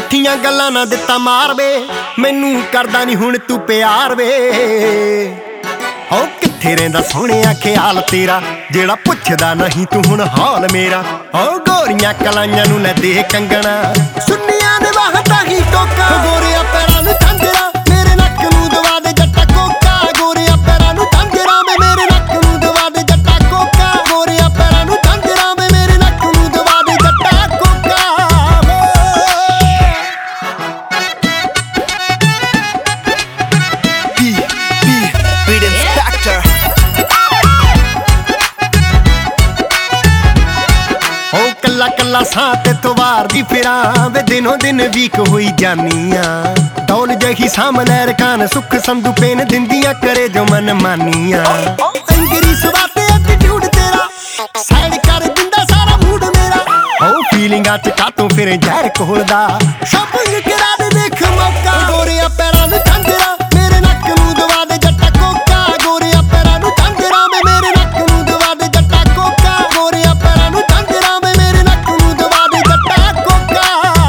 ਝੂਠੀਆਂ ਗੱਲਾਂ ਨਾ ਦਿੱਤਾ ਮਾਰ ਵੇ, ਮੈਨੂੰ ਕਰਦਾ ਨਹੀਂ ਹੁਣ ਤੂੰ ਪਿਆਰ ਵੇ। ਹੋ ਕਿੱਥੇ ਰਹਿੰਦਾ ਸੋਹਣਿਆ ਖਿਆਲ ਤੇਰਾ, ਜਿਹੜਾ ਪੁੱਛਦਾ ਨਹੀਂ ਤੂੰ ਹੁਣ ਹਾਲ ਮੇਰਾ। ਹੋ ਗੋਰੀਆਂ ਕਲਾਈਆਂ ਨੂੰ ਲੈ ਦੇ ਕੰਗਣਾ, ਸੁੰਨੀਆਂ ਨੇ ਵਾਹਤਾ ਹੀ ਟੋਕਾ। ਗੋਰਿਆ ਪੈਰਾਂ ਨੂੰ ਝਾਂਜਰਾ, ਮੇਰੇ ਨੱਕ ਨੂੰ ਦਵਾ ਦੇ ਜੱਟਾ ਕੋਕਾ। ਗੋਰਿਆ ਪੈਰਾਂ ਨੂੰ ਝਾਂਜਰਾ, ਮੇਰੇ ਨੱਕ ਨੂੰ ਦਵਾ ਦੇ ਜੱਟਾ ਕੋਕਾ। ਗੋਰਿਆ ਪੈਰਾਂ ਨੂੰ ਝਾਂਜਰਾ, ਮੇਰੇ ਨੱਕ ਨੂੰ ਦਵਾ ਦੇ ਜੱਟਾ ਕੋਕਾ। ਕੱਲਾ ਕੱਲਾ ਸਾਹ ਤੇ ਤਵਾਰ ਦੀ ਫਿਰਾਂ ਵੇ, ਦਿਨੋਂ ਦਿਨ ਵੀਕ ਹੋਈ ਜਾਨੀਆਂ। ਡੌਲ ਜਹੀ ਸਾਹਮਣੇ ਰਕਾਨ ਸੁੱਖ ਸੰਧੂ ਪੇਨ ਦਿੰਦੀਆਂ ਕਰੇ ਜੋ ਮਨ ਮਾਨੀਆਂ। ਅੰਗਰੀ ਸਵਾ ਤੇ ਐਟੀਟਿਊਡ ਤੇਰਾ, ਸਾਈਡ ਕਰ ਦਿੰਦਾ ਸਾਰਾ ਮੂਡ ਮੇਰਾ। ਹੋ ਫੀਲਿੰਗਾਂ ਚ ਕਾਤੋਂ ਫਿਰ ਜ਼ਹਿਰ ਘੋਲਦਾ, ਸ਼ਾਪਿੰਗ ਕਰਾ ਦੇ ਦੇਖ ਮੌਕਾ। ਗੋਰਿਆ ਪੈਰਾਂ ਨੂੰ ਝਾਂਜਰਾ, ਮੇਰੇ ਨੱਕ ਨੂੰ ਦਵਾ ਦੇ ਜੱਟਾ ਕੋਕਾ। ਗੋਰਿਆ ਪੈਰਾਂ ਨੂੰ ਝਾਂਜਰਾ, ਮੇਰੇ ਨੱਕ ਨੂੰ ਦਵਾ ਦੇ ਜੱਟਾ ਕੋਕਾ। ਗੋਰਿਆ ਪੈਰਾਂ ਨੂੰ ਝਾਂਜਰਾ, ਮੇਰੇ ਨੱਕ ਨੂੰ ਦਵਾ ਦੇ ਜੱਟਾ ਕੋਕਾ।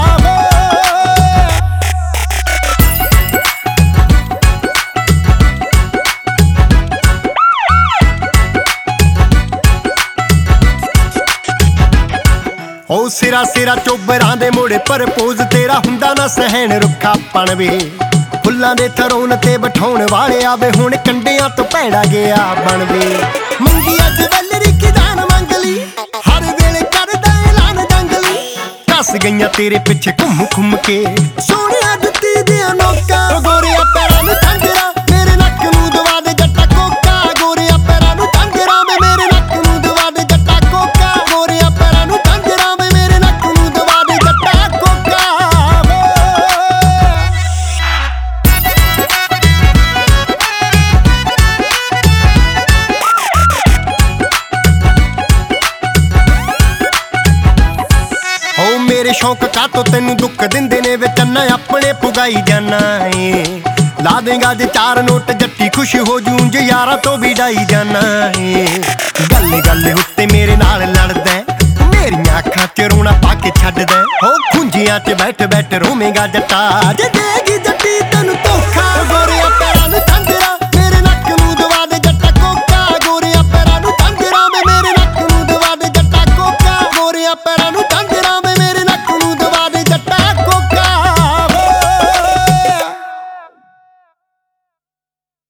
ਉਹ ਸਿਰਾ ਸਿਰਾ ਚੋਬਰਾਂ ਦੇ ਮੋੜੇ ਪਰਪੋਜ਼ ਤੇਰਾ ਹੁੰਦਾ ਨਾ ਸਹਿਣ ਰੁੱਖਾ ਪਣ ਵੇ। ਫੁੱਲਾਂ ਦੇ ਥਰੋਨ ਤੇ ਬਿਠਾਉਣ ਵਾਲੇ ਆਵੇ, ਹੁਣ ਕੰਡਿਆਂ ਤੋਂ ਭੈੜਾ ਗਿਆ ਬਣ ਵੇ। ਮੰਗੀ ਅੱਜ ਵੈਲਰੀ ਕੀ ਜਾਨ ਮੰਗ ਲਈ, ਹਰ ਵੇਲੇ ਕਰਦਾ ਐਲਾਨ ਜੰਗਲੀ। ਕੱਸ ਗਈਆਂ ਤੇਰੇ ਪਿੱਛੇ ਘੁੰਮ ਘੁੰਮ ਕੇ, ਸੋਹਣਿਆ ਜੁੱਤੀ ਦੀਆਂ ਨੋਕਾਂ। ਗੋਰਿਆ ਪੈਰਾਂ ਨੂੰ ਝਾਂਜਰਾ, ਮੇਰੇ ਨੱਕ ਨੂੰ ਦਵਾ ਦੇ ਜੱਟਾ ਕੋਕਾ। ਗੋਰਿਆ ਪੈਰਾਂ ਨੂੰ ਝਾਂਜਰਾ, ਮੇਰੇ ਨੱਕ ਨੂੰ ਦਵਾ ਦੇ ਜੱਟਾ ਕੋਕਾ। ਗੋਰਿਆ ਪੈਰਾਂ ਨੂੰ ਝਾਂਜਰਾ, ਮੇਰੇ ਨੱਕ ਨੂੰ ਦਵਾ ਦੇ ਜੱਟਾ ਕੋਕਾ। ਹੋ ਮੇਰੇ ਸ਼ੌਂਕ ਕਾਤੋਂ ਤੈਨੂੰ ਦੁੱਖ ਦਿੰਦੇ ਨੇ ਵੇ, ਚੰਨਾ ਆਪਣੇ ਪੁਗਾਈ ਜਾਨਾ ਏ। ਲਾ ਦੇਗਾ ਜੇ ਚਾਰ ਨੋਟ ਜੱਟੀ ਖੁਸ਼ ਹੋ ਜੂੰ, ਜੇ ਯਾਰਾਂ ਤੋਂ ਵੀ ਡਾਈ ਜਾਨਾ ਏ। ਗੱਲ ਗੱਲ ਉੱਤੇ ਮੇਰੇ ਨਾਲ ਲੜਦਾ, ਮੇਰੀਆਂ ਅੱਖਾਂ ਚ ਰੋਣਾ ਪਾ ਕੇ ਛੱਡਦਾ। ਹੋ ਖੁੰਝੀਆਂ ਚ ਬੈਠ ਬੈਠ ਰੋਵੇਂਗਾ ਜੱਟਾ, ਜੇ ਦੇਗੀ ਜੱਟੀ ਤੈਨੂੰ ਧੋਖਾ।